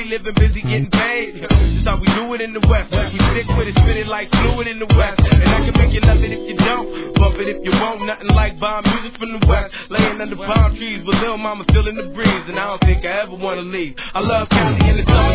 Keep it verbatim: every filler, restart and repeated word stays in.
away, living busy, getting paid. That's how we do it in the West. We stick with it, spin it like fluid in the West. And I can make you love it if you don't, bump it if you won't. Nothing like bomb music from the West. Laying under palm trees with little mama feeling the breeze, and I don't think I ever wanna leave. I love Cali in the summer.